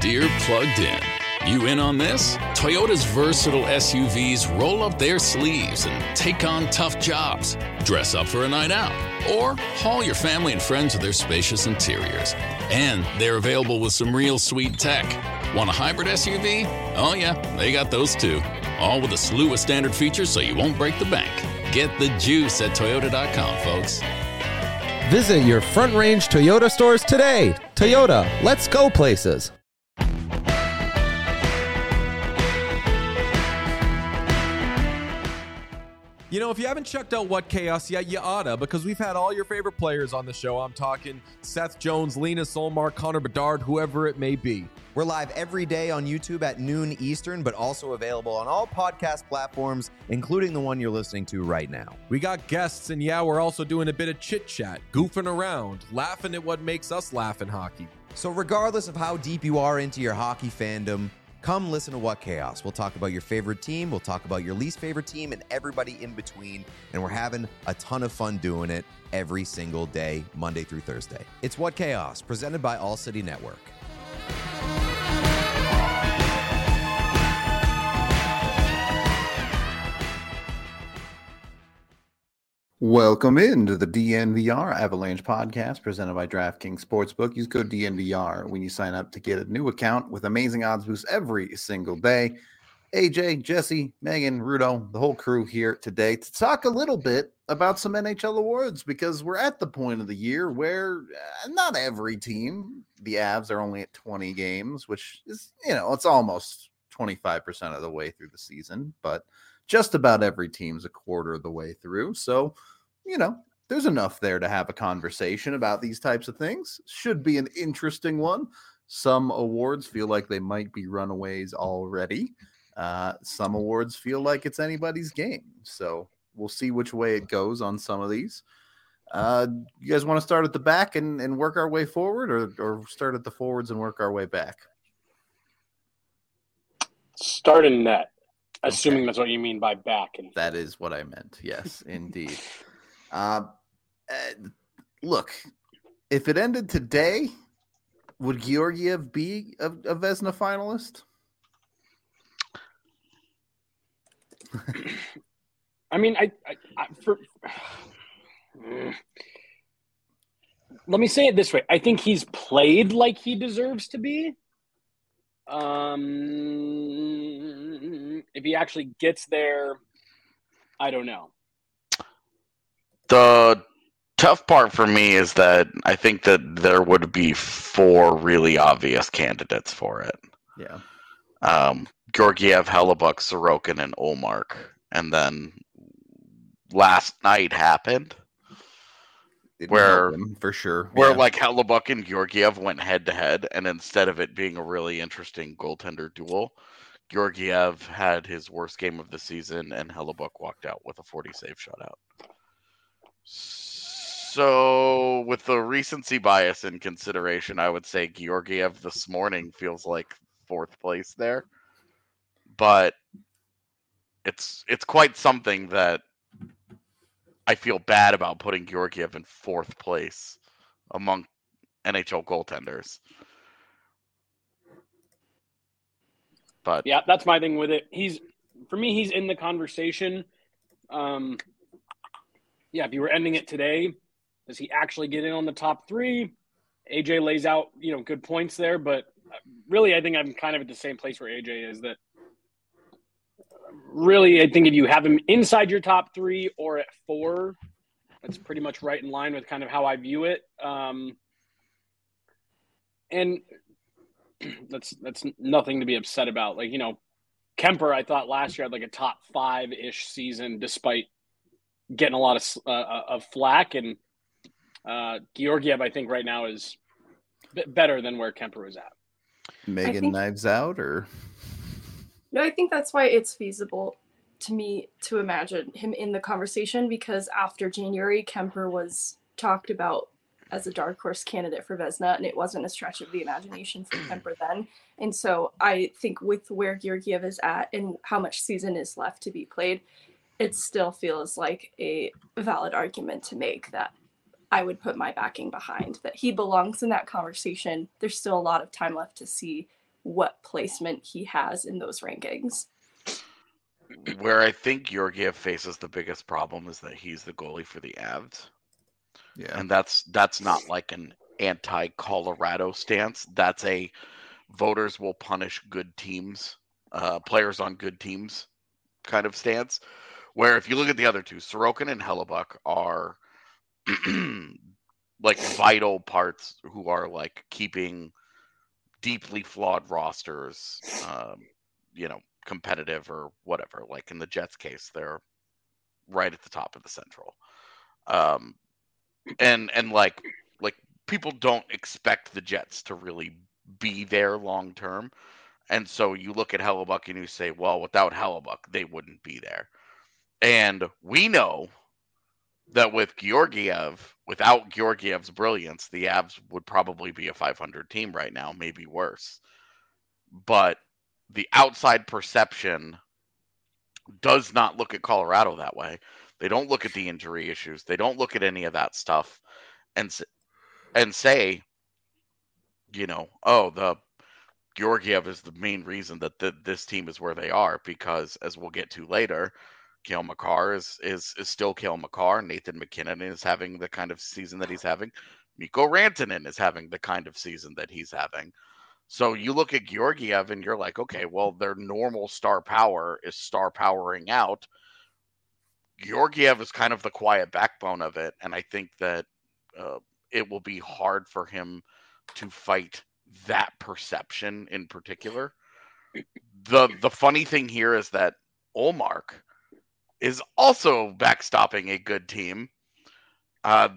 Dear Plugged In. You in on this? Toyota's versatile SUVs roll up their sleeves and take on tough jobs. Dress up for a night out. Or haul your family and friends with their spacious interiors. And they're available with some real sweet tech. Want a hybrid SUV? Oh yeah, they got those too. All with a slew of standard features so you won't break the bank. Get the juice at Toyota.com, folks. Visit your Front Range Toyota stores today. Toyota, let's go places. You know, if you haven't checked out What Chaos yet, you oughta, because we've had all your favorite players on the show. I'm talking Seth Jones, Lena Solmar, Connor Bedard, whoever it may be. We're live every day on YouTube at noon Eastern, but also available on all podcast platforms, including the one you're listening to right now. We got guests, and yeah, we're also doing a bit of chit-chat, goofing around, laughing at what makes us laugh in hockey. So regardless of how deep you are into your hockey fandom, come listen to What Chaos. We'll talk about your favorite team, we'll talk about your least favorite team, and everybody in between, and we're having a ton of fun doing it every single day, Monday through Thursday. It's What Chaos, presented by All City Network. Welcome into the DNVR Avalanche podcast presented by DraftKings Sportsbook. Use code DNVR when you sign up to get a new account with amazing odds boosts every single day. AJ, Jesse, Megan, Rudo, the whole crew here today to talk a little bit about some NHL awards, because we're at the point of the year where not every team, the Avs are only at 20 games, which is, it's almost 25% of the way through the season, but just about every team's a quarter of the way through. So, there's enough there to have a conversation about these types of things. Should be an interesting one. Some awards feel like they might be runaways already. Some awards feel like it's anybody's game. So we'll see which way it goes on some of these. You guys want to start at the back and work our way forward, or start at the forwards and work our way back? Start in net. Assuming that's what you mean by back. That is what I meant. Yes, indeed. Look, if it ended today, would Georgiev be a Vezina finalist? I mean, let me say it this way. I think he's played like he deserves to be. If he actually gets there, I don't know. The tough part for me is that I think that there would be 4 really obvious candidates for it. Yeah. Georgiev, Hellebuck, Sorokin, and Ullmark. And then last night happened where for sure, like Hellebuck and Georgiev went head to head, and instead of it being a really interesting goaltender duel, Georgiev had his worst game of the season, and Hellebuck walked out with a 40-save shutout. So, with the recency bias in consideration, I would say Georgiev this morning feels like 4th place there, but it's quite something that I feel bad about putting Georgiev in 4th place among NHL goaltenders. But yeah, that's my thing with it. He's in the conversation. If you were ending it today, does he actually get in on the top 3? AJ lays out, good points there, but really I think I'm kind of at the same place where AJ is, that really I think if you have him inside your top 3 or at 4, that's pretty much right in line with kind of how I view it. And that's nothing to be upset about. Like, Kemper, I thought last year had like a top 5-ish season despite getting a lot of flack, and Georgiev I think right now is a bit better than where Kemper was at. Megan, knives out, or? No, I think that's why it's feasible to me to imagine him in the conversation, because after January, Kemper was talked about as a dark horse candidate for Vezina, and it wasn't a stretch of the imagination for Kemper then. And so I think with where Georgiev is at and how much season is left to be played, it still feels like a valid argument to make that I would put my backing behind, that he belongs in that conversation. There's still a lot of time left to see what placement he has in those rankings. Where I think Georgiev faces the biggest problem is that he's the goalie for the Avs. Yeah. And that's not like an anti-Colorado stance. That's a voters will punish good teams, players on good teams kind of stance. Where if you look at the other two, Sorokin and Hellebuyck are like vital parts who are like keeping deeply flawed rosters, competitive or whatever. Like in the Jets case, they're right at the top of the Central. And like people don't expect the Jets to really be there long term. And so you look at Hellebuyck and you say, well, without Hellebuyck, they wouldn't be there. And we know that with Georgiev, without Georgiev's brilliance, the Avs would probably be a 500 team right now, maybe worse. But the outside perception does not look at Colorado that way. They don't look at the injury issues. They don't look at any of that stuff and say, the Georgiev is the main reason that this team is where they are, because as we'll get to later, Cale Makar is still Cale Makar. Nathan McKinnon is having the kind of season that he's having. Mikko Rantanen is having the kind of season that he's having. So you look at Georgiev and you're like, okay, well, their normal star power is star powering out. Georgiev is kind of the quiet backbone of it, and I think that it will be hard for him to fight that perception in particular. The funny thing here is that Ullmark is also backstopping a good team. I'm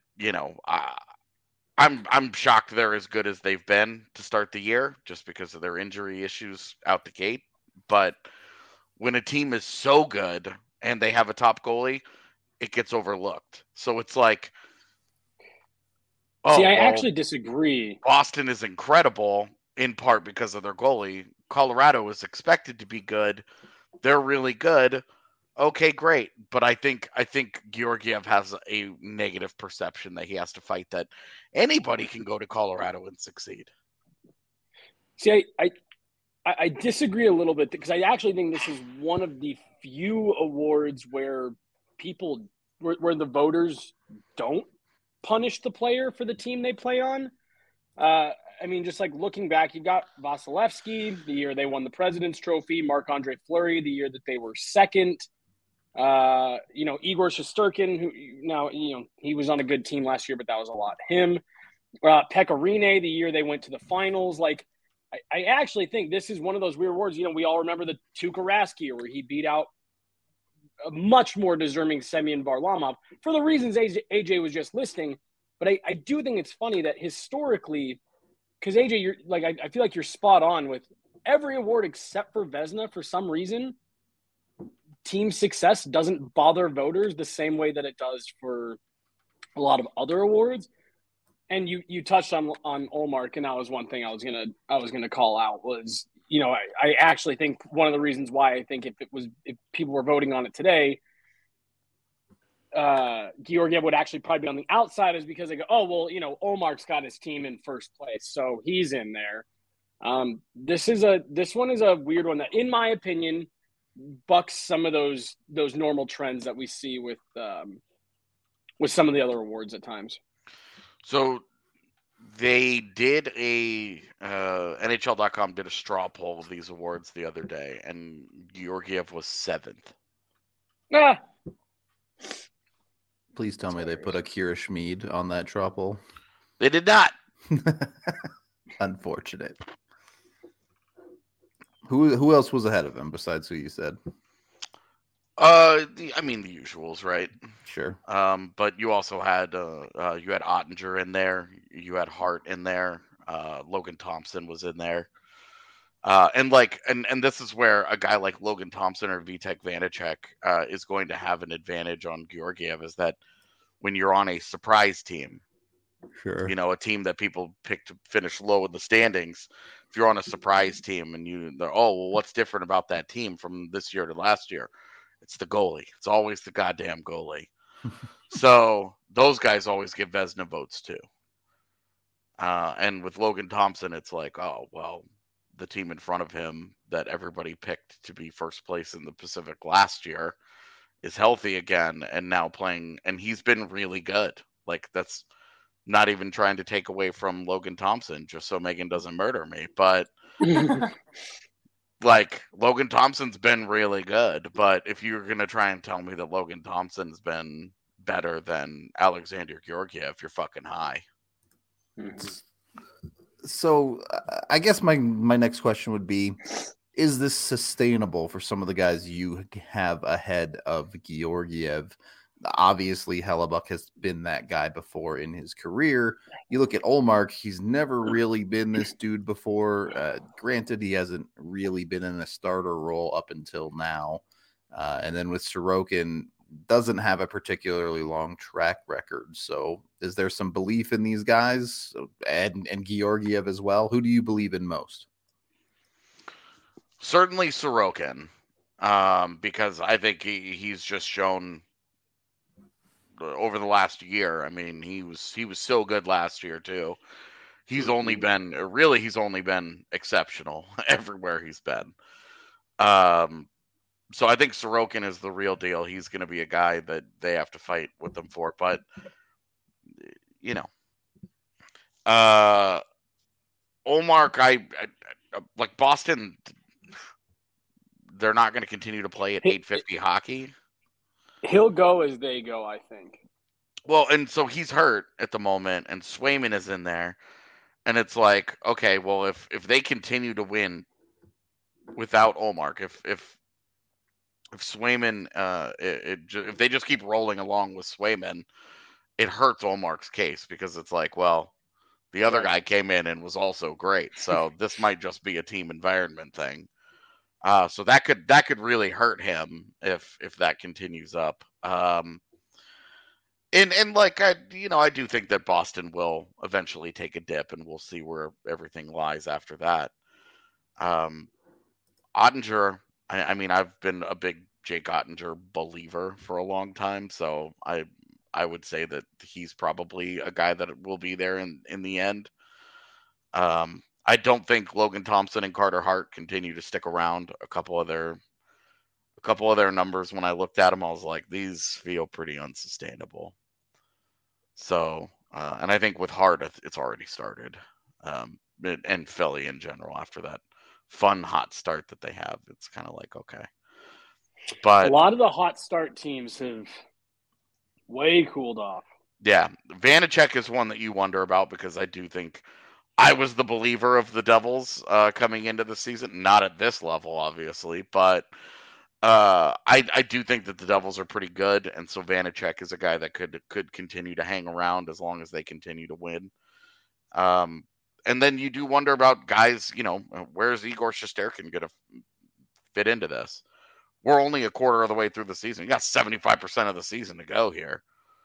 shocked they're as good as they've been to start the year, just because of their injury issues out the gate. But when a team is so good and they have a top goalie, it gets overlooked. So it's like, I actually disagree. Boston is incredible in part because of their goalie. Colorado is expected to be good. They're really good. Okay, great. But I think Georgiev has a negative perception that he has to fight, that anybody can go to Colorado and succeed. See, I disagree a little bit, because I actually think this is one of the few awards where where the voters don't punish the player for the team they play on. Just like looking back, you got Vasilevsky the year they won the President's Trophy, Marc-Andre Fleury the year that they were second. Igor Shesterkin, who now, he was on a good team last year, but that was a lot. Him, Pekka Rinne the year they went to the finals. Like, I actually think this is one of those weird awards. We all remember the Tuukka Rask year where he beat out a much more deserving Semyon Varlamov for the reasons AJ was just listing. But I do think it's funny that historically, because AJ, I feel like you're spot on with every award except for Vezina. For some reason, team success doesn't bother voters the same way that it does for a lot of other awards. And you touched on Ullmark, and that was one thing I was gonna call out was, I actually think one of the reasons why I think if people were voting on it today, Georgiev would actually probably be on the outside, is because they go, oh, well, Ullmark's got his team in first place, so he's in there. This one is a weird one that, in my opinion, bucks some of those normal trends that we see with some of the other awards at times. So they did NHL.com did a straw poll of these awards the other day, and Georgiev was 7th. Please tell me they put Akira Schmid on that straw poll. They did not. Unfortunate. Who else was ahead of him besides who you said? The usuals, right? Sure. But you also had Ottinger in there. You had Hart in there. Logan Thompson was in there. And this is where a guy like Logan Thompson or Vitek Vanacek is going to have an advantage on Georgiev, is that when you're on a surprise team, sure, a team that people pick to finish low in the standings, if you're on a surprise team and what's different about that team from this year to last year? It's the goalie. It's always the goddamn goalie. So those guys always get Vezina votes too. And with Logan Thompson, it's like, oh, well, the team in front of him that everybody picked to be first place in the Pacific last year is healthy again and now playing, and he's been really good. Like, that's not even trying to take away from Logan Thompson, just so Megan doesn't murder me. But like, Logan Thompson's been really good. But if you're going to try and tell me that Logan Thompson's been better than Alexander Georgiev, you're fucking high. So I guess my next question would be, is this sustainable for some of the guys you have ahead of Georgiev? Obviously, Hellebuyck has been that guy before in his career. You look at Ullmark, he's never really been this dude before. Granted, he hasn't really been in a starter role up until now. And then with Sorokin, doesn't have a particularly long track record. So is there some belief in these guys and Georgiev as well? Who do you believe in most? Certainly Sorokin, because I think he's just shown over the last year. I mean, he was so good last year too. He's only been exceptional everywhere he's been. So I think Sorokin is the real deal. He's going to be a guy that they have to fight with them for. But, you know, Ullmark, I like Boston. They're not going to continue to play at 850 hockey. He'll go as they go, I think. Well, and so he's hurt at the moment, and Swayman is in there. And it's like, okay, well, if they continue to win without Ullmark, if Swayman, if they just keep rolling along with Swayman, it hurts Ullmark's case, because it's like, well, the other guy came in and was also great, so this might just be a team environment thing. So that could really hurt him if that continues up. And like I do think that Boston will eventually take a dip, and we'll see where everything lies after that. Ottinger, I mean, I've been a big Jake Ottinger believer for a long time, so I would say that he's probably a guy that will be there in the end. I don't think Logan Thompson and Carter Hart continue to stick around. A couple of their numbers, when I looked at them, I was like, these feel pretty unsustainable. So, and I think with Hart, it's already started, and Philly in general, after that fun hot start that they have, it's kind of like, okay. But a lot of the hot start teams have way cooled off. Yeah, Vanacek is one that you wonder about, because I do think I was the believer of the Devils coming into the season. Not at this level, obviously, but I do think that the Devils are pretty good, and so Vanacek is a guy that could continue to hang around as long as they continue to win. And then you do wonder about guys, where's Igor Shesterkin going to fit into this? We're only a quarter of the way through the season. You got 75% of the season to go here.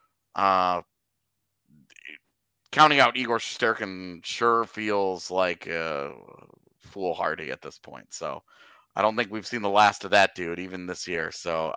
Counting out Igor Shesterkin sure feels like foolhardy at this point. So I don't think we've seen the last of that dude even this year. So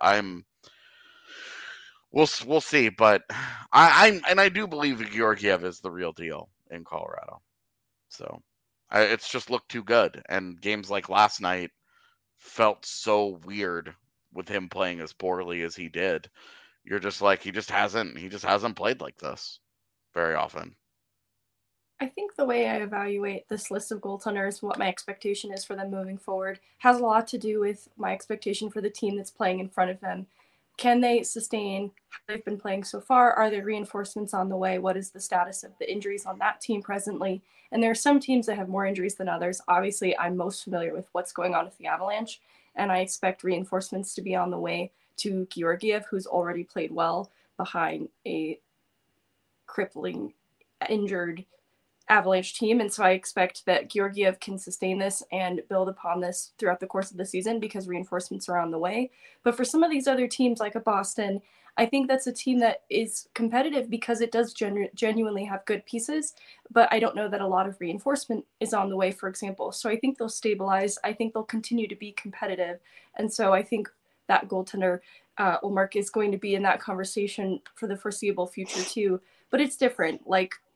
we'll see. But I do believe Georgiev is the real deal in Colorado. So it's just looked too good, and games like last night felt so weird with him playing as poorly as he did. You're just like, he just hasn't played like this very often. I think the way I evaluate this list of goaltenders, what my expectation is for them moving forward, has a lot to do with my expectation for the team that's playing in front of them. Can they sustain how they've been playing so far? Are there reinforcements on the way? What is the status of the injuries on that team presently? And there are some teams that have more injuries than others. Obviously, I'm most familiar with what's going on with the Avalanche, and I expect reinforcements to be on the way to Georgiev, who's already played well behind a crippling, injured Avalanche team. And so I expect that Georgiev can sustain this and build upon this throughout the course of the season, because reinforcements are on the way. But for some of these other teams, like a Boston, I think that's a team that is competitive because it does genuinely have good pieces, but I don't know that a lot of reinforcement is on the way, for example. So I think they'll stabilize. I think they'll continue to be competitive. And so I think that goaltender, Ullmark, is going to be in that conversation for the foreseeable future too. But it's different. Like,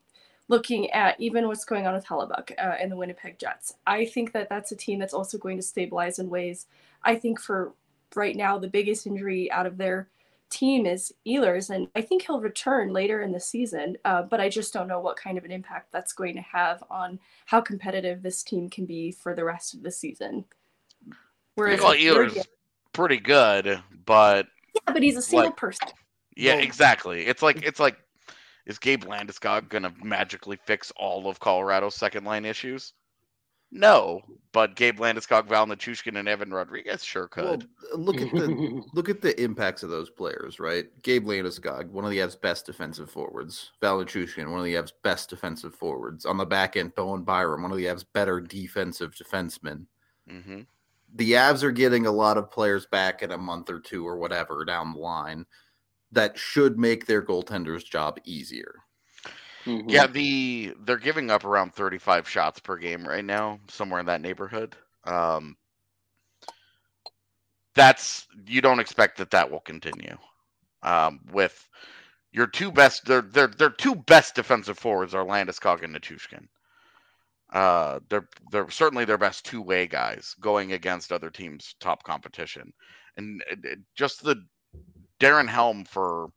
looking at even what's going on with Hellebuck and the Winnipeg Jets, I think that that's a team that's also going to stabilize in ways. I think for right now, the biggest injury out of their team is Ehlers, and I think he'll return later in the season, but I just don't know what kind of an impact that's going to have on how competitive this team can be for the rest of the season. Whereas Ehlers is pretty good, but he's a single person. Yeah, exactly. It's like is Gabe Landeskog gonna magically fix all of Colorado's second line issues? No, but Gabe Landeskog, Val Nichushkin, and Evan Rodriguez sure could. Well, look at the impacts of those players, right? Gabe Landeskog, one of the Avs' best defensive forwards. Val Nichushkin, one of the Avs' best defensive forwards. On the back end, Bowen Byram, one of the Avs' better defensive defensemen. Mm-hmm. The Avs are getting a lot of players back in a month or two or whatever down the line that should make their goaltender's job easier. Mm-hmm. Yeah, they're giving up around 35 shots per game right now, somewhere in that neighborhood. You don't expect that will continue. With your two best, their two best defensive forwards are Landeskog and Nichushkin. They're certainly their best two-way guys going against other teams' top competition, and just the Darren Helm for,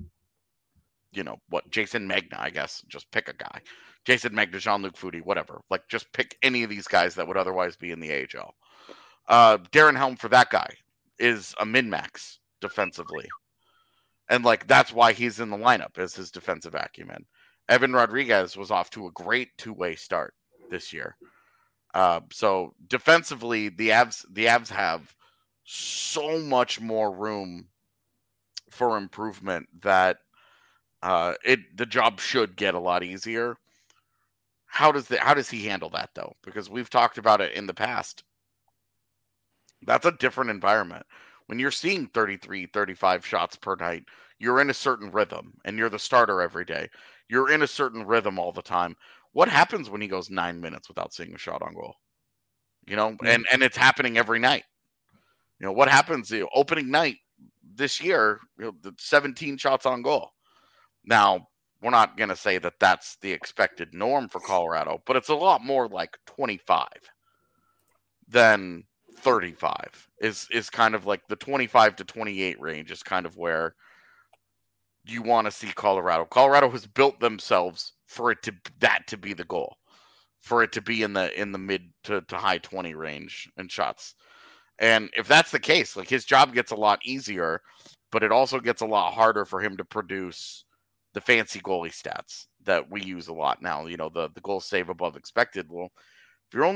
Jason Megna, I guess. Just pick a guy. Jason Megna, Jean-Luc Foudy, whatever. Like, just pick any of these guys that would otherwise be in the AHL. Darren Helm for that guy is a min-max defensively. And, that's why he's in the lineup, is his defensive acumen. Evan Rodriguez was off to a great two-way start this year. So, defensively, the Avs have so much more room for improvement that the job should get a lot easier. How does he handle that, though? Because we've talked about it in the past. That's a different environment. When you're seeing 33, 35 shots per night, you're in a certain rhythm, and you're the starter every day. You're in a certain rhythm all the time. What happens when he goes 9 minutes without seeing a shot on goal? And it's happening every night. What happens opening night this year, 17 shots on goal. Now, we're not going to say that that's the expected norm for Colorado, but it's a lot more like 25 than 35 is kind of like the 25 to 28 range is kind of where you want to see Colorado. Colorado has built themselves for that to be the goal, for it to be in the mid to high 20 range in shots. And if that's the case, his job gets a lot easier, but it also gets a lot harder for him to produce the fancy goalie stats that we use a lot now. The goal save above expected. Well, if you're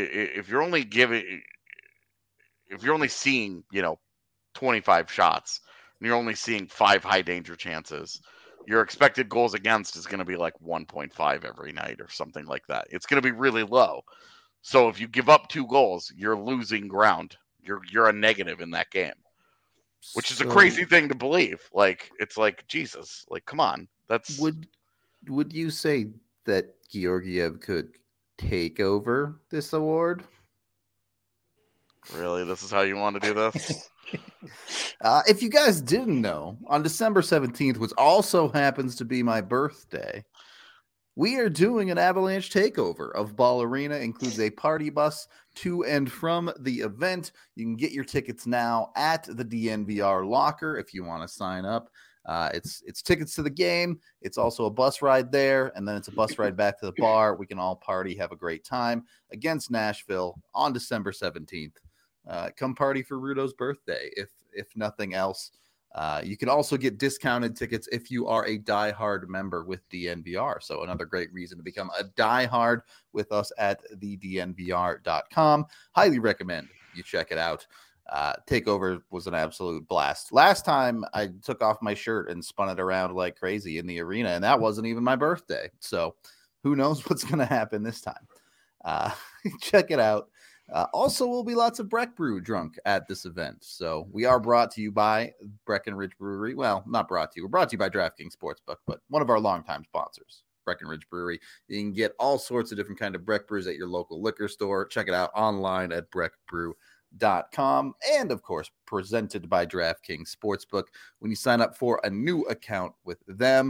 only seeing 25 shots and you're only seeing 5 high danger chances, your expected goals against is going to be 1.5 every night or something like that. It's going to be really low. So if you give up 2 goals, you're losing ground. You're a negative in that game, which is a crazy thing to believe. It's Jesus, come on. That's would you say that Georgiev could take over this award? Really? This is how you want to do this? If you guys didn't know, on December 17th, which also happens to be my birthday, we are doing an Avalanche takeover of Ball Arena. Includes a party bus to and from the event. You can get your tickets now at the DNVR locker if you want to sign up. It's tickets to the game. It's also a bus ride there, and then it's a bus ride back to the bar. We can all party, have a great time against Nashville on December 17th. Come party for Rudo's birthday, if nothing else. You can also get discounted tickets if you are a diehard member with DNVR. So another great reason to become a diehard with us at thednvr.com. Highly recommend you check it out. Takeover was an absolute blast. Last time I took off my shirt and spun it around like crazy in the arena, and that wasn't even my birthday. So who knows what's going to happen this time. Check it out. Also, will be lots of Breck Brew drunk at this event. So we are brought to you by Breckenridge Brewery. Well, not brought to you. We're brought to you by DraftKings Sportsbook, but one of our longtime sponsors, Breckenridge Brewery. You can get all sorts of different kind of Breck brews at your local liquor store. Check it out online at breckbrew.com. And, of course, presented by DraftKings Sportsbook. When you sign up for a new account with them,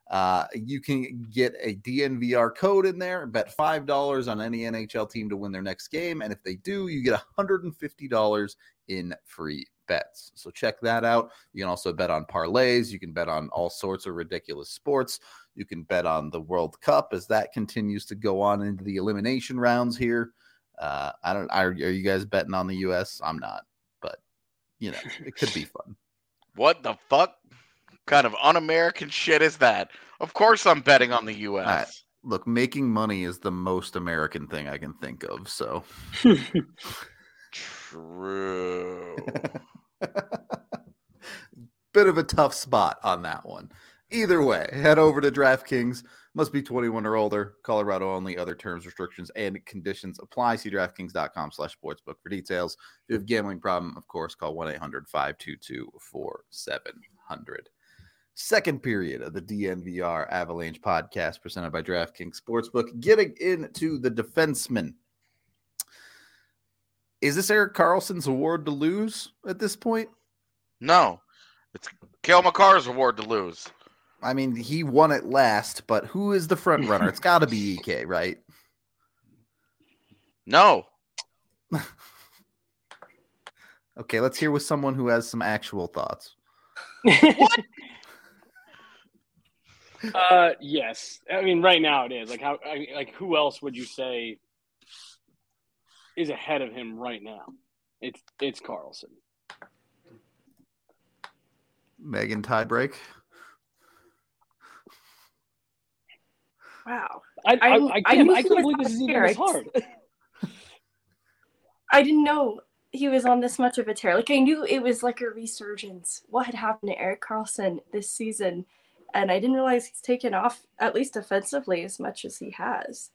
You can get a DNVR code in there, bet $5 on any NHL team to win their next game. And if they do, you get $150 in free bets. So check that out. You can also bet on parlays. You can bet on all sorts of ridiculous sports. You can bet on the World Cup as that continues to go on into the elimination rounds here. Are you guys betting on the US? I'm not, but you know, it could be fun. What the fuck kind of un-American shit is that? Of course I'm betting on the US. Look, making money is the most American thing I can think of, so. True. Bit of a tough spot on that one. Either way, head over to DraftKings. Must be 21 or older. Colorado only. Other terms, restrictions, and conditions apply. See DraftKings.com/sportsbook for details. If you have a gambling problem, of course, call 1-800-522-4700. Second period of the DNVR Avalanche podcast presented by DraftKings Sportsbook. Getting into the defenseman. Is this Erik Karlsson's award to lose at this point? No. It's Cale Makar's award to lose. I mean, he won it last, but who is the front runner? It's got to be EK, right? No. Okay, let's hear with someone who has some actual thoughts. What? Yes. I mean, right now it is. Who else would you say is ahead of him right now? It's Karlsson. Megan tiebreak. Wow. I can't believe this is even this hard. I didn't know he was on this much of a tear. Like, I knew it was like a resurgence. What had happened to Erik Karlsson this season? And I didn't realize he's taken off, at least offensively, as much as he has.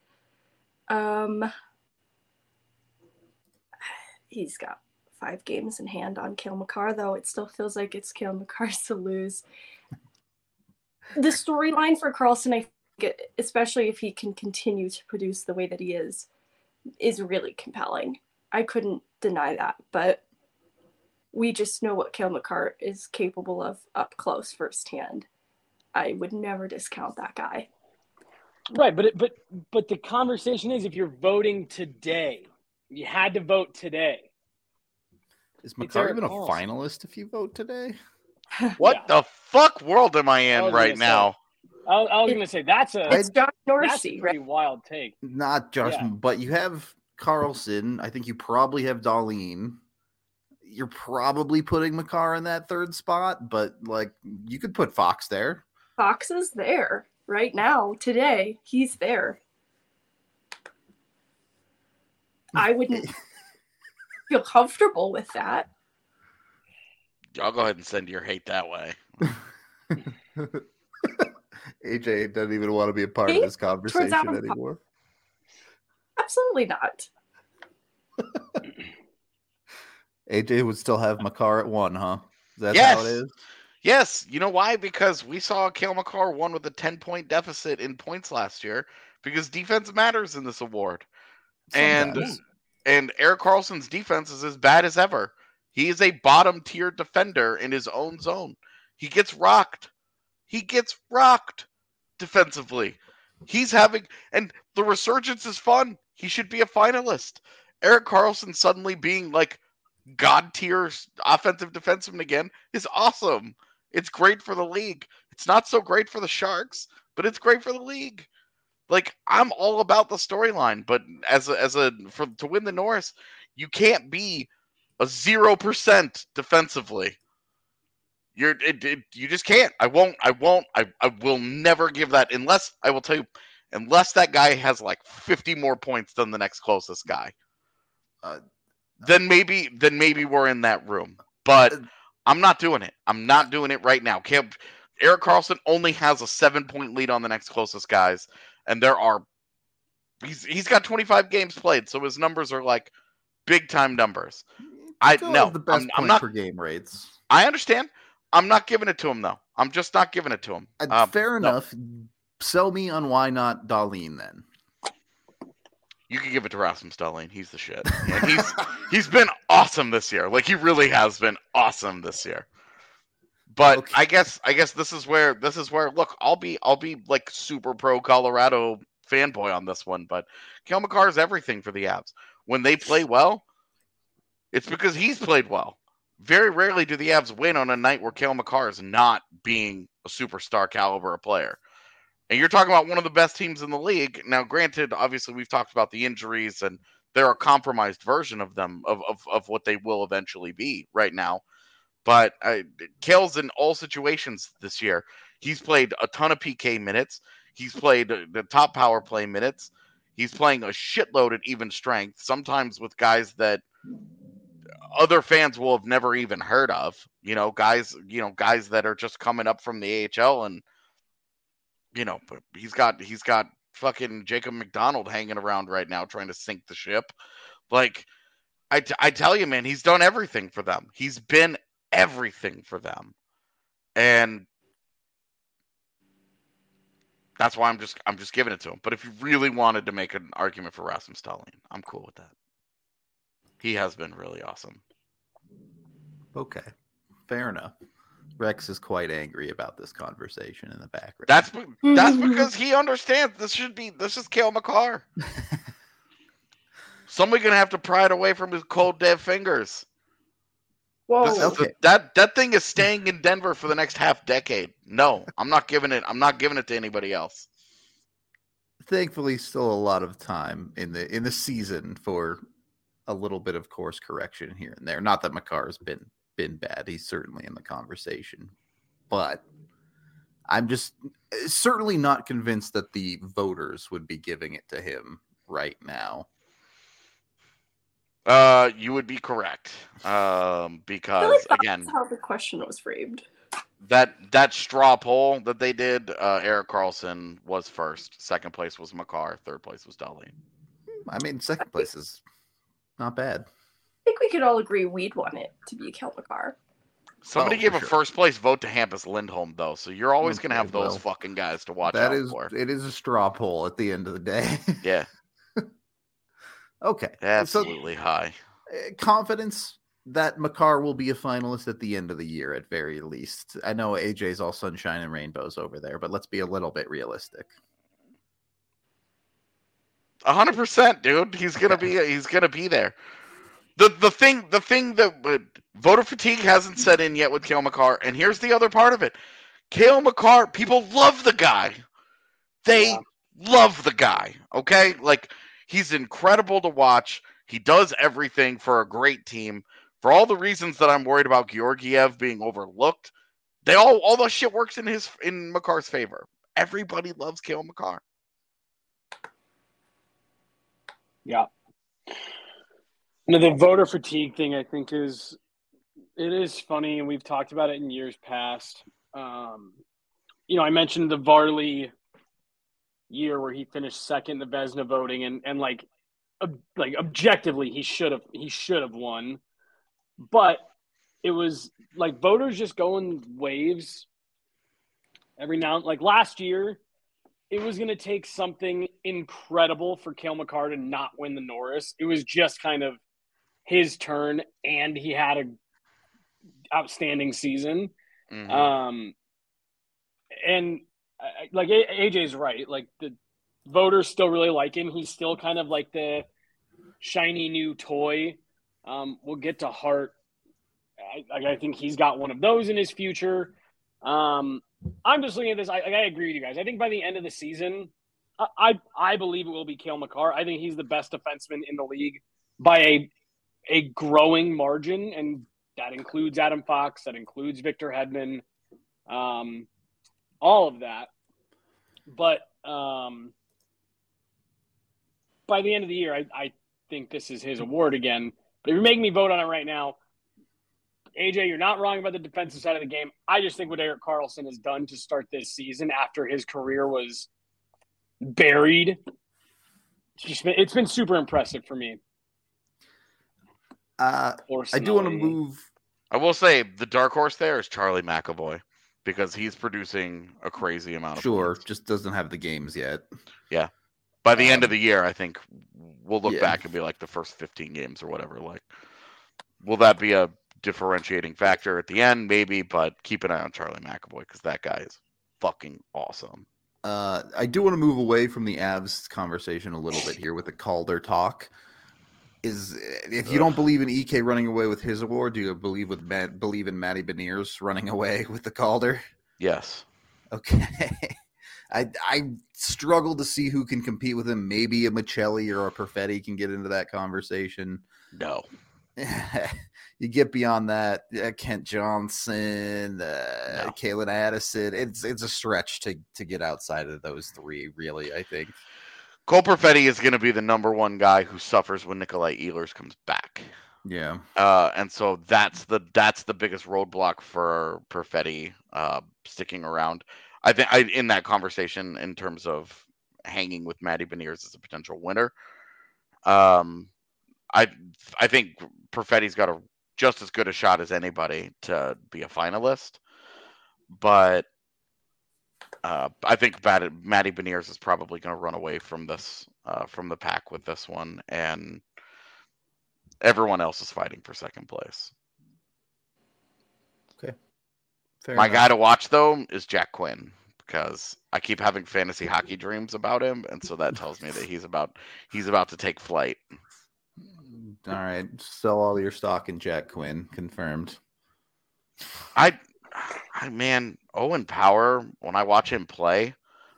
He's got 5 games in hand on Cale Makar, though. It still feels like it's Cale Makar's to lose. The storyline for Karlsson, I think, especially if he can continue to produce the way that he is really compelling. I couldn't deny that, but we just know what Cale Makar is capable of up close firsthand. I would never discount that guy. Right, but the conversation is, if you're voting today, you had to vote today. Is Makar even a finalist if you vote today? What the fuck world am I in right now? I was going to say, it's Josh Norris, that's a pretty wild take. Not Josh, but you have Karlsson. I think you probably have Dahlin. You're probably putting Makar in that third spot, but like you could put Fox there. Fox is there right now, today. He's there. I wouldn't feel comfortable with that. Y'all go ahead and send your hate that way. AJ doesn't even want to be a part of this conversation anymore. Absolutely not. AJ would still have Makar at 1, huh? That's yes. How it is? Yes. You know why? Because we saw Cale Makar won with a 10-point deficit in points last year, because defense matters in this award. Sometimes. And Erik Karlsson's defense is as bad as ever. He is a bottom-tier defender in his own zone. He gets rocked. Defensively. And the resurgence is fun. He should be a finalist. Erik Karlsson suddenly being like god-tier offensive defenseman again is awesome. It's great for the league. It's not so great for the Sharks, but it's great for the league. Like, I'm all about the storyline, but to win the Norris, you can't be a 0% defensively. You just can't. I will never give that, unless that guy has like 50 more points than the next closest guy. Then maybe we're in that room. But I'm not doing it. I'm not doing it right now. Erik Karlsson only has a 7-point lead on the next closest guys, and he's got 25 games played, so his numbers are like big time numbers. The best I'm not per game rates. I understand. I'm not giving it to him, though. I'm just not giving it to him. Fair enough. Sell me on why not Dahlin, then. You can give it to Rasmus Dahlin. He's the shit. And he's been awesome this year. Like, he really has been awesome this year. But Okay. I guess this is where look, I'll be like super pro Colorado fanboy on this one, but Cale Makar is everything for the Avs. When they play well, it's because he's played well. Very rarely do the Avs win on a night where Cale Makar is not being a superstar caliber player. And you're talking about one of the best teams in the league. Now, granted, obviously we've talked about the injuries and they're a compromised version of them of what they will eventually be right now. But Cale's in all situations this year. He's played a ton of PK minutes. He's played the top power play minutes. He's playing a shitload at even strength, sometimes with guys that other fans will have never even heard of. Guys that are just coming up from the AHL, and but he's got fucking Jacob McDonald hanging around right now trying to sink the ship. Like, I tell you, man, he's done everything for them. He's been everything for them, and that's why I'm just giving it to him. But if you really wanted to make an argument for Rasmus Dahlin, I'm cool with that. He has been really awesome. Okay, fair enough. Rex is quite angry about this conversation in the background. That's because he understands this is Cale Makar. Somebody's gonna have to pry it away from his cold dead fingers. Whoa. That thing is staying in Denver for the next half decade. No, I'm not giving it to anybody else. Thankfully, still a lot of time in the season for a little bit of course correction here and there. Not that Makar's been bad. He's certainly in the conversation. But I'm just certainly not convinced that the voters would be giving it to him right now. You would be correct. I feel Because like that's again, how the question was framed. that straw poll that they did, Erik Karlsson was first. Second place was Makar. Third place was Dahlin. I mean, second place is not bad. I think we could all agree we'd want it to be Cale Makar. Somebody Oh, gave for a sure. first place vote to Hampus Lindholm, though, so you're always going to have those Well, fucking guys to watch That out is, for. it is a straw poll at the end of the day. Yeah, Okay. absolutely high. So, confidence that Makar will be a finalist at the end of the year at very least. I know AJ's all sunshine and rainbows over there, but let's be a little bit realistic. 100%, dude. He's gonna be there. The thing that voter fatigue hasn't set in yet with Cale Makar, and here's the other part of it. Cale Makar, people love the guy. They love the guy. Okay, like, he's incredible to watch. He does everything for a great team. For all the reasons that I'm worried about Georgiev being overlooked, all the shit works in Makar's favor. Everybody loves Cale Makar. Yeah. The voter fatigue thing, I think, it is funny, and we've talked about it in years past. I mentioned the Varley year where he finished second in the Vezina voting, and like objectively, he should have won, but it was like voters just go in waves every now. Like last year, it was going to take something incredible for Cale Makar to not win the Norris. It was just kind of his turn, and he had an outstanding season. Mm-hmm. And like AJ's right. Like, the voters still really like him. He's still kind of like the shiny new toy. We'll get to Hart. I think he's got one of those in his future. I'm just looking at this. I agree with you guys. I think by the end of the season, I believe it will be Cale Makar. I think he's the best defenseman in the league by a growing margin, and that includes Adam Fox, that includes Victor Hedman, all of that. But by the end of the year, I think this is his award again. But if you're making me vote on it right now, AJ, you're not wrong about the defensive side of the game. I just think what Erik Karlsson has done to start this season after his career was buried, it's been super impressive for me. I do want to move. I will say the dark horse there is Charlie McAvoy, because he's producing a crazy amount of points. Just doesn't have the games yet. Yeah. By the end of the year, I think we'll look back and be like the first 15 games or whatever. Like, will that be a differentiating factor at the end, maybe, but keep an eye on Charlie McAvoy because that guy is fucking awesome. I do want to move away from the Avs conversation a little bit here with the Calder talk. If you don't believe in EK running away with his award, do you believe in Matty Beniers running away with the Calder? Yes. Okay. I struggle to see who can compete with him. Maybe a Michelli or a Perfetti can get into that conversation. No. You get beyond that, Kent Johnson, Kalen Addison. It's a stretch to get outside of those three, really, I think. Cole Perfetti is going to be the number one guy who suffers when Nikolai Ehlers comes back. Yeah. And so that's the biggest roadblock for Perfetti sticking around. I think in that conversation in terms of hanging with Matty Beniers as a potential winner. I think Perfetti's got just as good a shot as anybody to be a finalist, but I think Matty Beniers is probably going to run away from this from the pack with this one, and everyone else is fighting for second place. Okay. My guy to watch though is Jack Quinn, because I keep having fantasy hockey dreams about him, and so that tells me that he's about to take flight. All right, sell all your stock in Jack Quinn. Confirmed. Man, Owen Power, when I watch him play,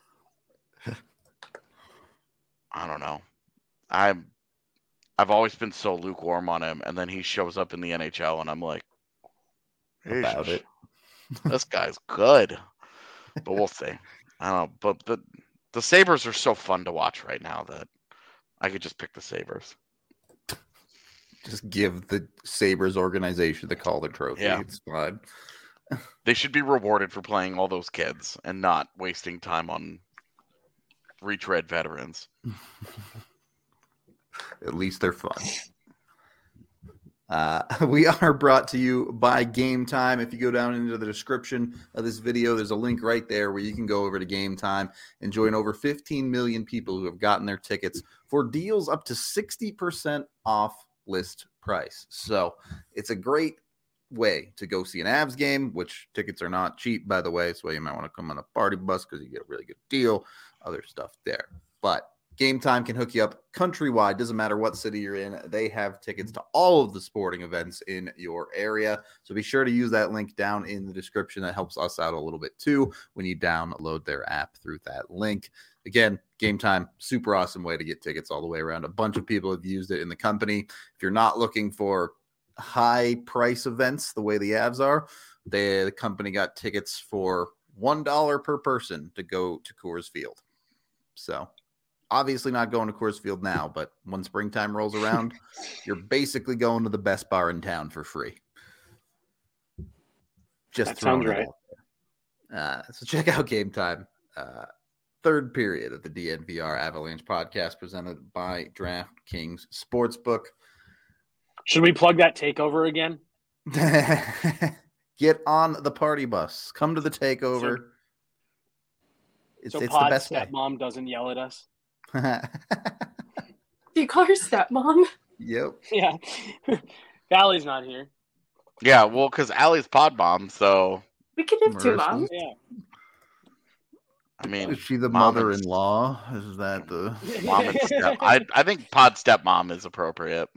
I don't know. I've always been so lukewarm on him, and then he shows up in the NHL, and I'm like, About it. This guy's good. But we'll see. I don't know. But the Sabres are so fun to watch right now that I could just pick the Sabres. Just give the Sabres organization the Calder Trophy. Yeah. It's fine. They should be rewarded for playing all those kids and not wasting time on retread veterans. At least they're fun. We are brought to you by Game Time. If you go down into the description of this video, there's a link right there where you can go over to Game Time and join over 15 million people who have gotten their tickets for deals up to 60% off list price. So it's a great way to go see an Avs game, which tickets are not cheap, by the way. So you might want to come on a party bus because you get a really good deal. Other stuff there. But Game Time can hook you up countrywide. Doesn't matter what city you're in. They have tickets to all of the sporting events in your area. So be sure to use that link down in the description. That helps us out a little bit too when you download their app through that link. Again, Game Time, super awesome way to get tickets all the way around. A bunch of people have used it in the company. If you're not looking for high price events the way the Avs are, the company got tickets for $1 per person to go to Coors Field. So obviously not going to Coors Field now, but when springtime rolls around, you're basically going to the best bar in town for free. Just that sounds right. So check out Game Time. Third period of the DNVR Avalanche podcast presented by DraftKings Sportsbook. Should we plug that takeover again? Get on the party bus. Come to the takeover. It's the best way. Stepmom doesn't yell at us. Do you call her stepmom? Yep. Yeah. Allie's not here. Yeah, well, because Allie's pod mom, so We could have two moms. Yeah. I mean, is she the mother-in-law? Is that the mom and step? I think pod stepmom is appropriate.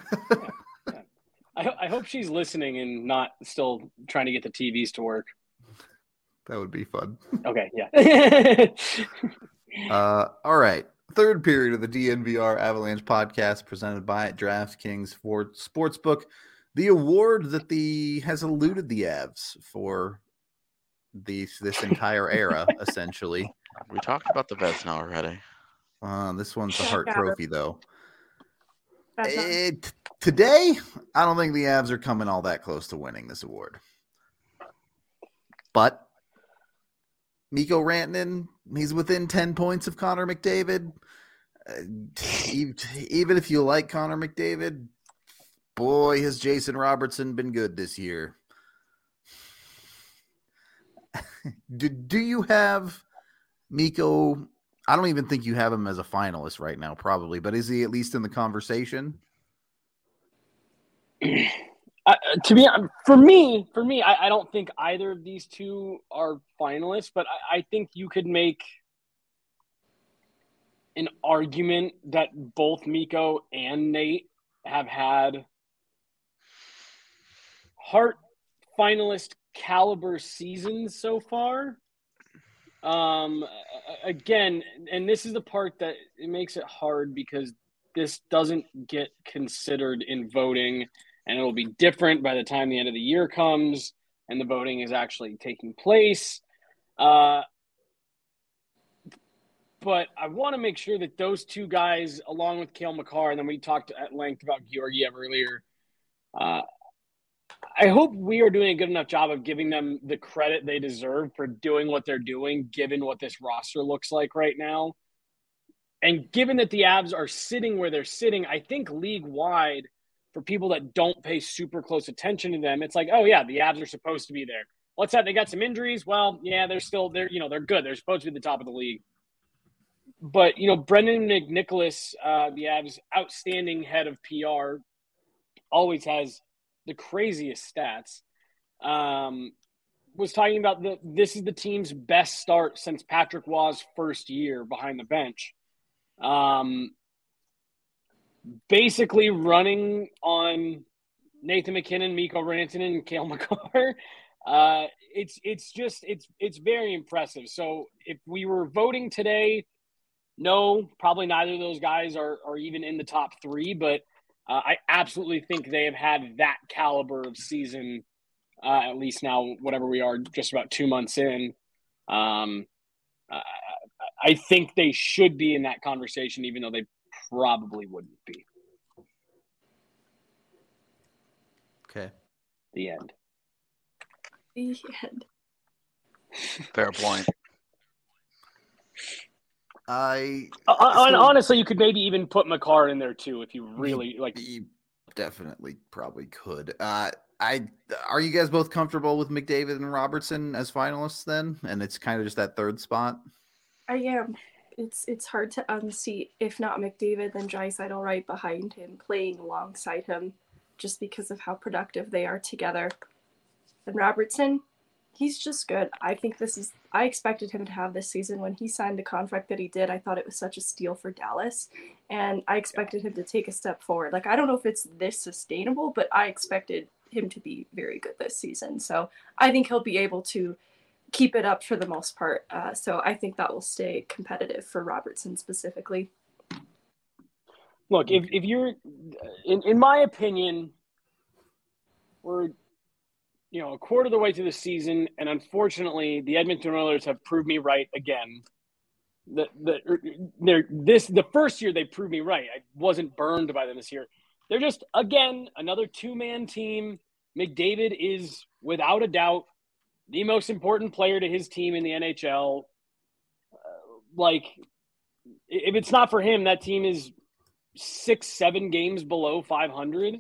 I hope she's listening and not still trying to get the TVs to work. That would be fun. Okay, yeah. All right. Third period of the DNVR Avalanche podcast presented by DraftKings Sportsbook. The award that has eluded the Avs for this entire era, essentially. We talked about the Vezina already. This one's the Hart Trophy, though. Today, I don't think the Avs are coming all that close to winning this award. But Mikko Rantanen, he's within 10 points of Connor McDavid. Even if you like Connor McDavid, boy, has Jason Robertson been good this year. Do you have Mikko? I don't even think you have him as a finalist right now, probably, but is he at least in the conversation? For me, I don't think either of these two are finalists, but I think you could make an argument that both Mikko and Nate have had Hart finalist caliber seasons so far. Again, and this is the part that it makes it hard because this doesn't get considered in voting, and it'll be different by the time the end of the year comes and the voting is actually taking place. But I want to make sure that those two guys, along with Cale Makar, and then we talked at length about Georgiev earlier, I hope we are doing a good enough job of giving them the credit they deserve for doing what they're doing, given what this roster looks like right now. And given that the Avs are sitting where they're sitting, I think league-wide, for people that don't pay super close attention to them, it's like, oh, yeah, the Avs are supposed to be there. What's that? They got some injuries? Well, yeah, they're good. They're supposed to be the top of the league. But, Brendan McNicholas, the Avs' outstanding head of PR, always has the craziest stats, was talking about this is the team's best start since Patrick Waugh's first year behind the bench. Basically running on Nathan MacKinnon, Mikko Rantanen, and Cale Makar. It's very impressive. So if we were voting today, no, probably neither of those guys are even in the top three, but I absolutely think they have had that caliber of season, at least now, whatever we are, just about 2 months in. I think they should be in that conversation, even though they probably wouldn't be. Okay. The end. The end. Fair point. Honestly, you could maybe even put Makar in there too if you really like. You definitely probably could. Are you guys both comfortable with McDavid and Robertson as finalists then? And it's kind of just that third spot. I am. It's hard to unseat, if not McDavid, then Draisaitl right behind him, playing alongside him, just because of how productive they are together. And Robertson, he's just good. I expected him to have this season. When he signed the contract that he did, I thought it was such a steal for Dallas. And I expected him to take a step forward. Like, I don't know if it's this sustainable, but I expected him to be very good this season. So I think he'll be able to keep it up for the most part. So I think that will stay competitive for Robertson specifically. Look, if you're, in my opinion, we're a quarter of the way through the season, and unfortunately, the Edmonton Oilers have proved me right again. The first year they proved me right. I wasn't burned by them this year. They're just, again, another two-man team. McDavid is, without a doubt, the most important player to his team in the NHL. If it's not for him, that team is 6-7 games below 500.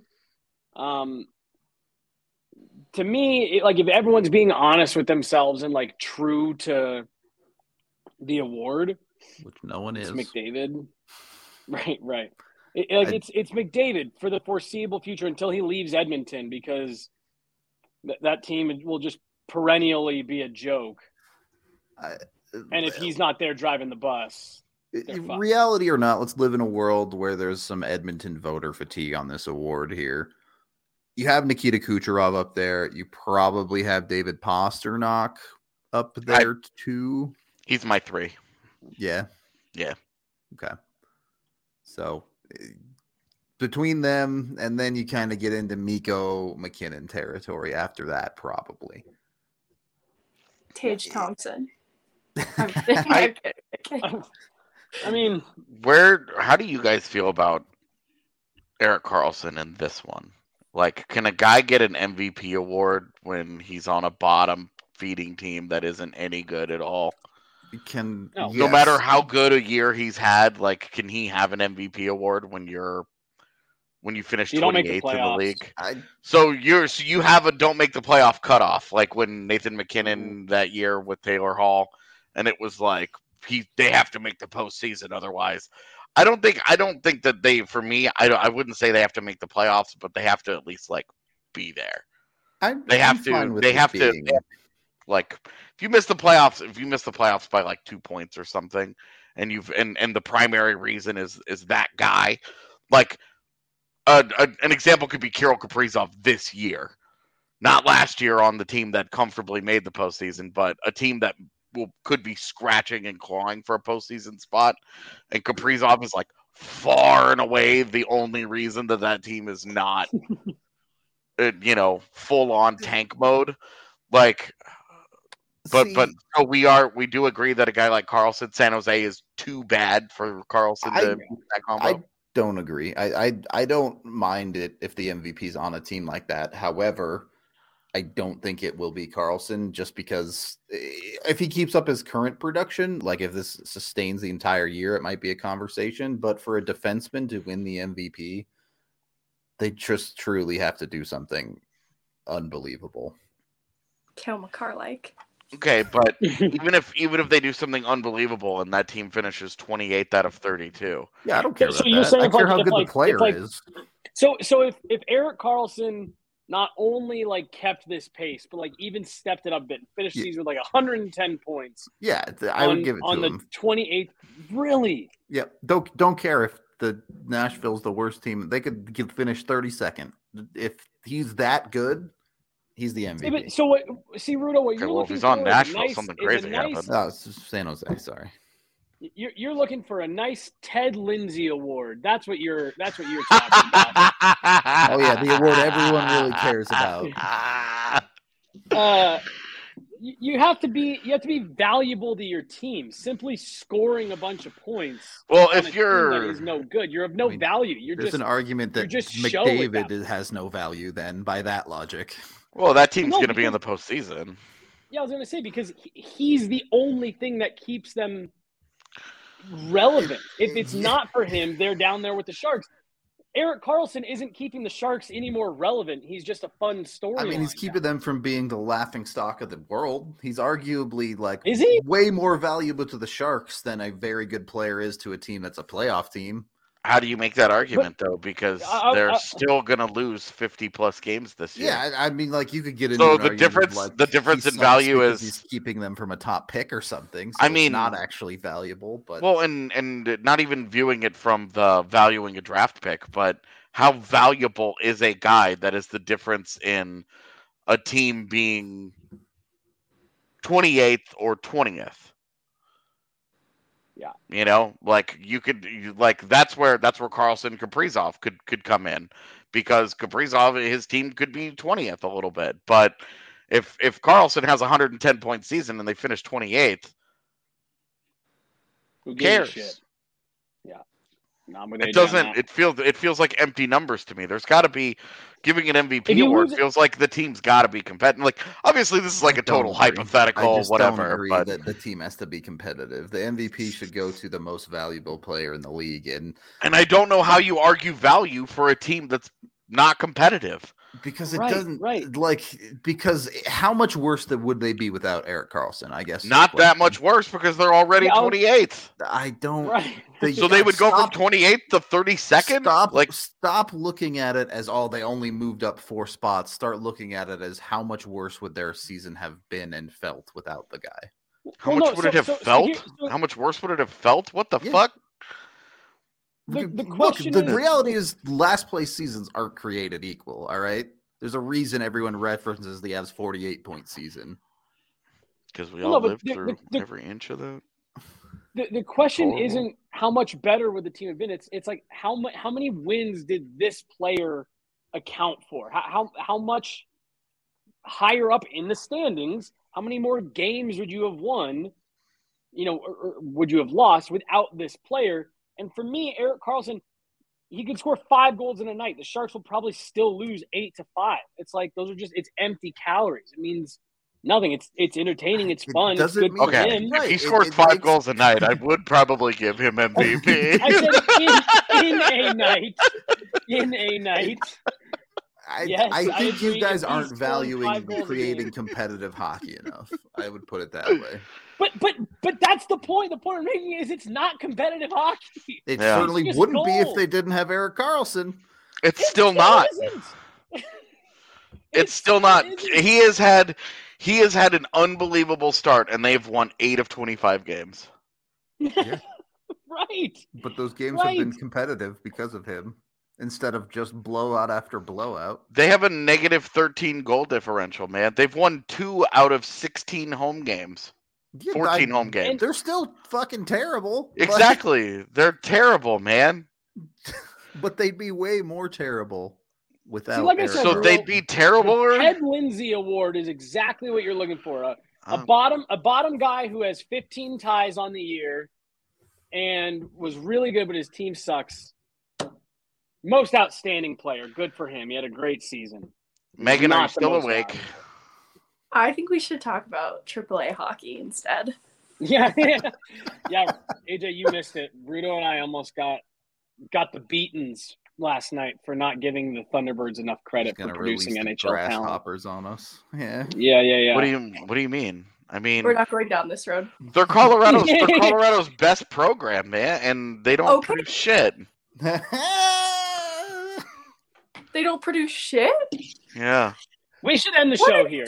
To me, if everyone's being honest with themselves and true to the award, which no one is, McDavid. Right. It's McDavid for the foreseeable future until he leaves Edmonton, because that team will just perennially be a joke. And if he's not there driving the bus, reality or not, let's live in a world where there's some Edmonton voter fatigue on this award here. You have Nikita Kucherov up there. You probably have David Pastrnak up there too. He's my 3. Yeah. Yeah. Okay. So between them, and then you kind of get into Mikko McKinnon territory after that, probably. Tage Thompson. I mean, how do you guys feel about Erik Karlsson in this one? Can a guy get an MVP award when he's on a bottom feeding team that isn't any good at all? No matter how good a year he's had, can he have an MVP award when you finish 28th in the league? So you have a don't make the playoff cutoff, like when Nathan MacKinnon that year with Taylor Hall, and it was they have to make the postseason otherwise. I don't think that they, for me, I wouldn't say they have to make the playoffs, but they have to at least be there. They have to. They have to. Like, if you miss the playoffs by like 2 points or something, and the primary reason is that guy, like an example could be Kirill Kaprizov this year, not last year on the team that comfortably made the postseason, but a team that could be scratching and clawing for a postseason spot, and Kaprizov is like far and away the only reason that team is not, full on tank mode, like. But so we do agree that a guy like Karlsson, San Jose is too bad for Karlsson to make that combo. I don't agree. I don't mind it if the MVP's on a team like that. However, I don't think it will be Karlsson, just because if he keeps up his current production, like if this sustains the entire year, it might be a conversation. But for a defenseman to win the MVP, they just truly have to do something unbelievable. Cale Makar-like. Okay, but even if they do something unbelievable and that team finishes 28th out of 32. Yeah, I don't care about you're that. saying I care like, how if, good like, the player if, like, is. So if Erik Karlsson not only like kept this pace, but like even stepped it up a bit, finished the season with like 110 points. Yeah, I would give it to him. On the 28th, really? Yeah, don't care if the Nashville's the worst team. They could finish 32nd. If he's that good, he's the MVP. So what? See, Rudo, what you're looking for? If he's on Nashville, something crazy happens. No, it's just San Jose. Sorry. You're looking for a nice Ted Lindsay award. That's what you're talking about. Oh yeah, the award everyone really cares about. You have to be valuable to your team. Simply scoring a bunch of points. Well, if you're is no good, you're of no value. There's an argument that McDavid has no value. Then, by that logic. Well, that team's going to be in the postseason. Yeah, I was going to say because he's the only thing that keeps them relevant. If it's not for him, they're down there with the Sharks. Erik Karlsson isn't keeping the Sharks any more relevant. He's just a fun story. I mean, he's keeping them from being the laughing stock of the world. He's arguably is he? way more valuable to the Sharks than a very good player is to a team that's a playoff team. How do you make that argument, though? Because they're still going to lose 50-plus games this year. Yeah, I mean, like, you could get into so the difference in value is he's keeping them from a top pick or something. So I mean, it's not actually valuable, but and not even viewing it from the valuing a draft pick, but how valuable is a guy that is the difference in a team being 28th or 20th? Yeah, like that's where Karlsson, Kaprizov could come in, because Kaprizov, his team could be 20th a little bit, but if Karlsson has a 110-point season and they finish 28th, who cares? Shit? Yeah, it doesn't. It feels like empty numbers to me. There's got to be. Giving an MVP award feels like the team's got to be competitive. Like, obviously, this is like a total hypothetical, I just whatever. Don't agree but that the team has to be competitive. The MVP should go to the most valuable player in the league, and I don't know how you argue value for a team that's not competitive. Because it doesn't because how much worse would they be without Erik Karlsson? I guess not that much worse, because they're already 28th. I don't. Right. So they would go from 28th to 32nd. Stop looking at it as they only moved up 4 spots. Start looking at it as how much worse would their season have been and felt without the guy. How much would it have felt? How much worse would it have felt? What the fuck? The reality is last place seasons aren't created equal, all right? There's a reason everyone references the Avs 48-point season. Because we all lived through every inch of that. The question isn't how much better would the team have been. It's like how many wins did this player account for? How much higher up in the standings, how many more games would you have won, or would you have lost without this player? And for me, Erik Karlsson, he could score 5 goals in a night. The Sharks will probably still lose 8-5. It's like it's empty calories. It means nothing. It's entertaining. It's fun. It's good for him. If he scores 5 goals a night, I would probably give him MVP. I said in a night. In a night. I think you guys aren't valuing creating competitive hockey enough. I would put it that way. But that's the point. The point I'm making is it's not competitive hockey. It certainly wouldn't be if they didn't have Erik Karlsson. It's still not. It's still not. He has had an unbelievable start, and they've won 8 of 25 games. Right. But those games have been competitive because of him, instead of just blowout after blowout. They have a negative 13 goal differential, man. They've won 2 out of 16 home games. 14 home games. They're still fucking terrible. Exactly. They're terrible, man. But they'd be way more terrible without. like I said, so they'd be terrible. The Ted Lindsay Award is exactly what you're looking for. A bottom guy who has 15 ties on the year and was really good, but his team sucks. Most outstanding player. Good for him. He had a great season. Megan, are you still awake? Valuable. I think we should talk about AAA hockey instead. Yeah. AJ, you missed it. Rudo and I almost got the beatings last night for not giving the Thunderbirds enough credit for producing NHL talent. Grasshoppers on us. Yeah. Yeah. What do you mean? I mean, we're not going down this road. They're Colorado's best program, man, and they don't produce shit. They don't produce shit? Yeah. We should end the show here.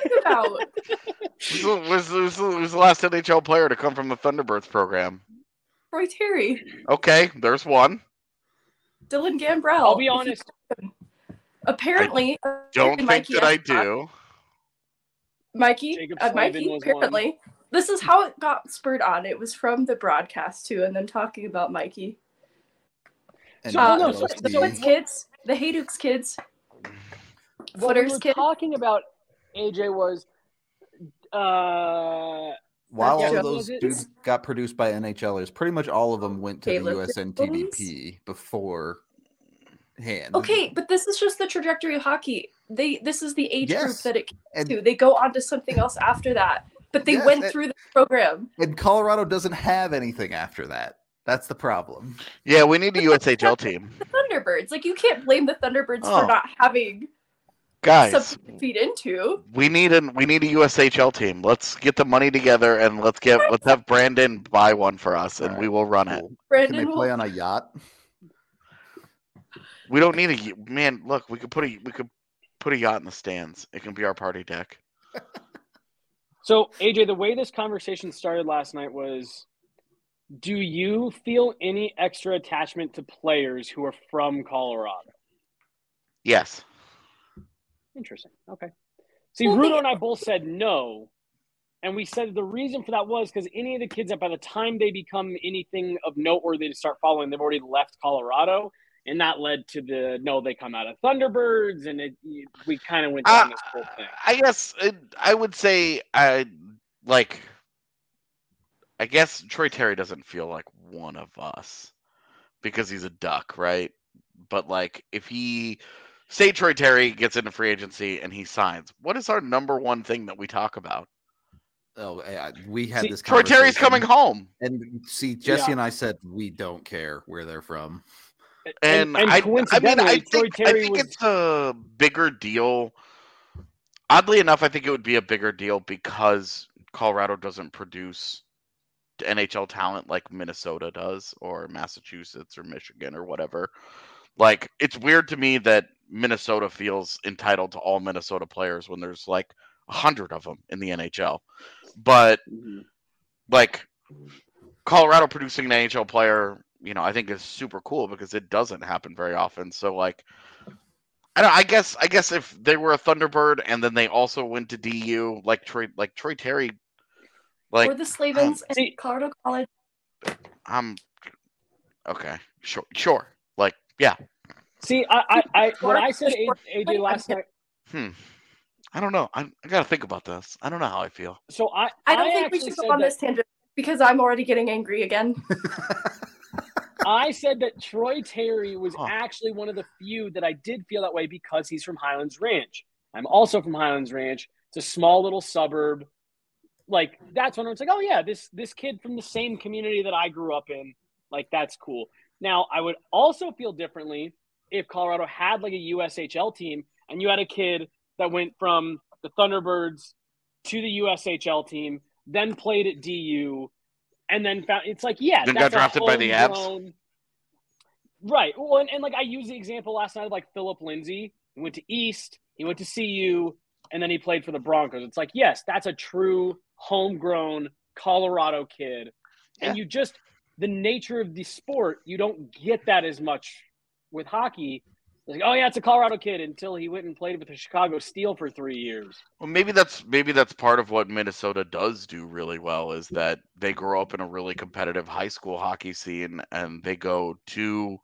Who's the last NHL player to come from the Thunderbirds program? Troy Terry. Okay, there's one. Dylan Gambrell. I'll be honest. Apparently, don't think Mikey that I do. Mikey, apparently. This is how it got spurred on. It was from the broadcast, too, and then talking about Mikey. And the Haydukes kids. What we were talking about, AJ, was while all of those dudes got produced by NHLers, pretty much all of them went to the USNTDP beforehand. Okay, but this is just the trajectory of hockey. This is the age group that it came to. They go on to something else after that, but they went through the program. And Colorado doesn't have anything after that. That's the problem. Yeah, we need a USHL team. The Thunderbirds, you can't blame the Thunderbirds for not having something to feed into. We need a USHL team. Let's get the money together and let's have Brandon buy one for us, and we will run it. Can they play on a yacht? We don't need a man. Look, we could put a yacht in the stands. It can be our party deck. So, AJ, the way this conversation started last night was, do you feel any extra attachment to players who are from Colorado? Yes. Interesting. Okay. See, Rudo and I both said no. And we said the reason for that was because any of the kids that by the time they become anything of noteworthy to start following, they've already left Colorado. And that led to they come out of Thunderbirds. And we kind of went down this whole thing. I guess I would say I guess Troy Terry doesn't feel like one of us because he's a Duck, right? But if say Troy Terry gets into free agency and he signs, what is our number one thing that we talk about? Oh, we had this Troy Terry's coming home. And see, Jesse and I said we don't care where they're from. And I think it's a bigger deal. Oddly enough, I think it would be a bigger deal because Colorado doesn't produce NHL talent like Minnesota does, or Massachusetts or Michigan or whatever. It's weird to me that Minnesota feels entitled to all Minnesota players when there's 100 of them in the NHL. But Colorado producing an NHL player, I think is super cool because it doesn't happen very often. So I guess if they were a Thunderbird and then they also went to DU like Troy Terry, or the Slavens at Colorado College. Okay, sure. Yeah. See, what I said AJ last night. I don't know. I gotta think about this. I don't know how I feel. So I don't think we should go on this tangent because I'm already getting angry again. I said that Troy Terry was actually one of the few that I did feel that way because he's from Highlands Ranch. I'm also from Highlands Ranch. It's a small little suburb. That's when it's oh yeah, this kid from the same community that I grew up in. That's cool. Now, I would also feel differently if Colorado had a USHL team and you had a kid that went from the Thunderbirds to the USHL team, then played at DU, and then found it's then got drafted by the Avs. Right. Well, and I used the example last night of Philip Lindsay. He went to East, He went to CU, and then he played for the Broncos. It's like, yes, that's a true homegrown Colorado kid. And you just – the nature of the sport, you don't get that as much with hockey. It's like, oh, yeah, it's a Colorado kid until he went and played with the Chicago Steel for 3 years. Well, maybe that's part of what Minnesota does do really well is that they grow up in a really competitive high school hockey scene, and they go to,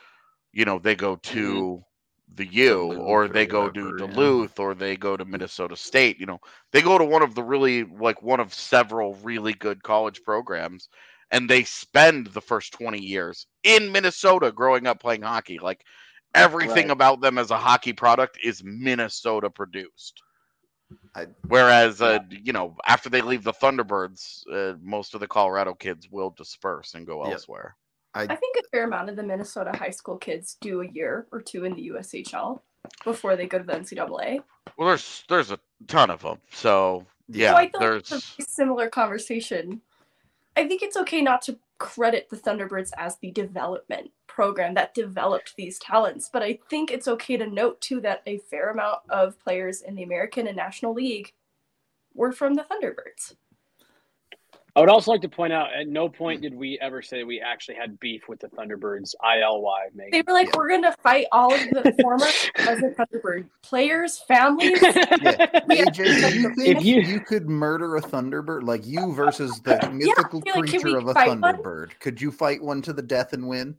the U, Duluth or they or go whatever, to Duluth, or they go to Minnesota State. They go to one of several really good college programs, and they spend the first 20 years in Minnesota growing up playing hockey. Like, everything about them as a hockey product is Minnesota produced. Whereas, after they leave the Thunderbirds, most of the Colorado kids will disperse and go elsewhere. I think a fair amount of the Minnesota high school kids do a year or two in the USHL before they go to the NCAA. Well, there's a ton of them. So, yeah, so I feel like it's a very similar conversation. I think it's okay not to credit the Thunderbirds as the development program that developed these talents, but I think it's okay to note too that a fair amount of players in the American and National League were from the Thunderbirds. I would also like to point out, at no point did we ever say we actually had beef with the Thunderbirds. ILY, Megan. They were like, we're going to fight all of the former present Thunderbird players, families. AJ, do you could murder a Thunderbird? Like you versus the mythical creature of a Thunderbird. Could you fight one to the death and win?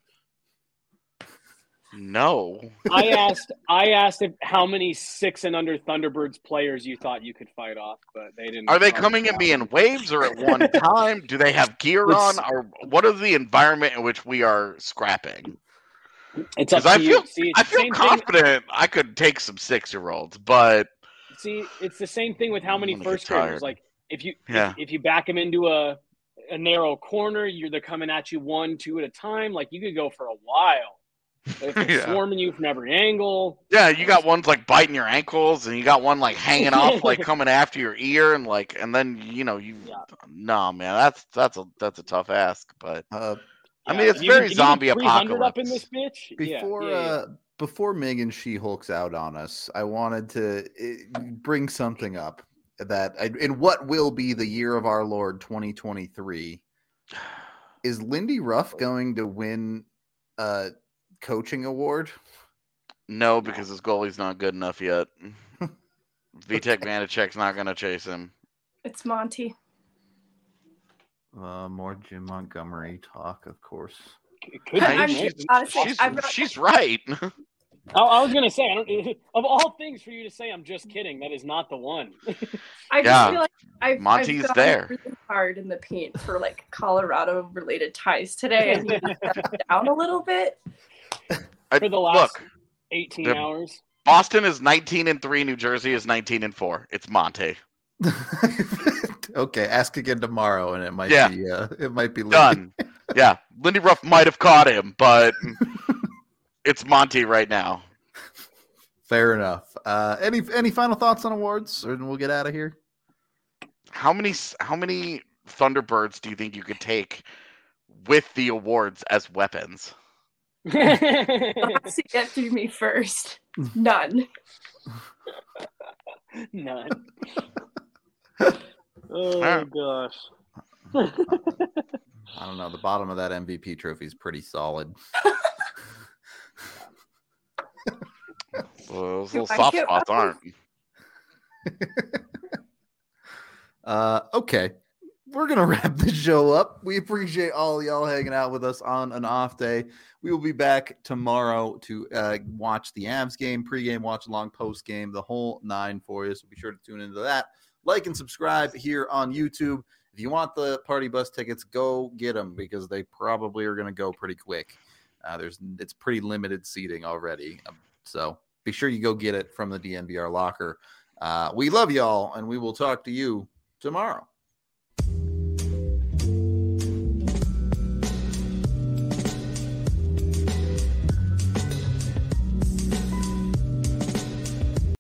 No. I asked how many 6 and under Thunderbirds players you thought you could fight off, but they didn't. Are they coming at me in waves or at one time? Do they have gear on? Or what is the environment in which we are scrapping? It's up to you. I feel confident I could take some 6-year-olds, but it's the same thing with how many first graders. Like if you back them into a narrow corner, they're coming at you 1, 2 at a time. Like you could go for a while. If they're swarming you from every angle. Yeah, you got ones like biting your ankles, and you got one like hanging off, like coming after your ear, and then no, man, that's a tough ask, but I mean it's very zombie apocalypse. Up in this bitch? Before Megan She-Hulks out on us, I wanted to bring something up that in what will be the year of our Lord 2023. Is Lindy Ruff going to win coaching award? No, because his goalie's not good enough yet. Vitek Vanacek's not going to chase him. It's Monty. More Jim Montgomery talk, of course. She's right. I was going to say, of all things for you to say, I'm just kidding. That is not the one. I just feel like Monty's I've there. Really hard in the paint for like Colorado related ties today. I need to step down a little bit. For the last 18 hours. Boston is 19-3. New Jersey is 19-4. It's Monty. Okay, ask again tomorrow, and it might be Lindy. Done. Yeah, Lindy Ruff might have caught him, but it's Monty right now. Fair enough. Any final thoughts on awards, or we'll get out of here? How many Thunderbirds do you think you could take with the awards as weapons? Has to get through me first. None. None. Oh gosh. I don't know. The bottom of that MVP trophy is pretty solid. Well, those little soft spots aren't. Okay. We're going to wrap the show up. We appreciate all y'all hanging out with us on an off day. We will be back tomorrow to watch the Avs game, pregame, watch along, postgame, the whole 9 for you. So be sure to tune into that. Like and subscribe here on YouTube. If you want the party bus tickets, go get them because they probably are going to go pretty quick. It's pretty limited seating already. So be sure you go get it from the DNVR locker. We love y'all, and we will talk to you tomorrow.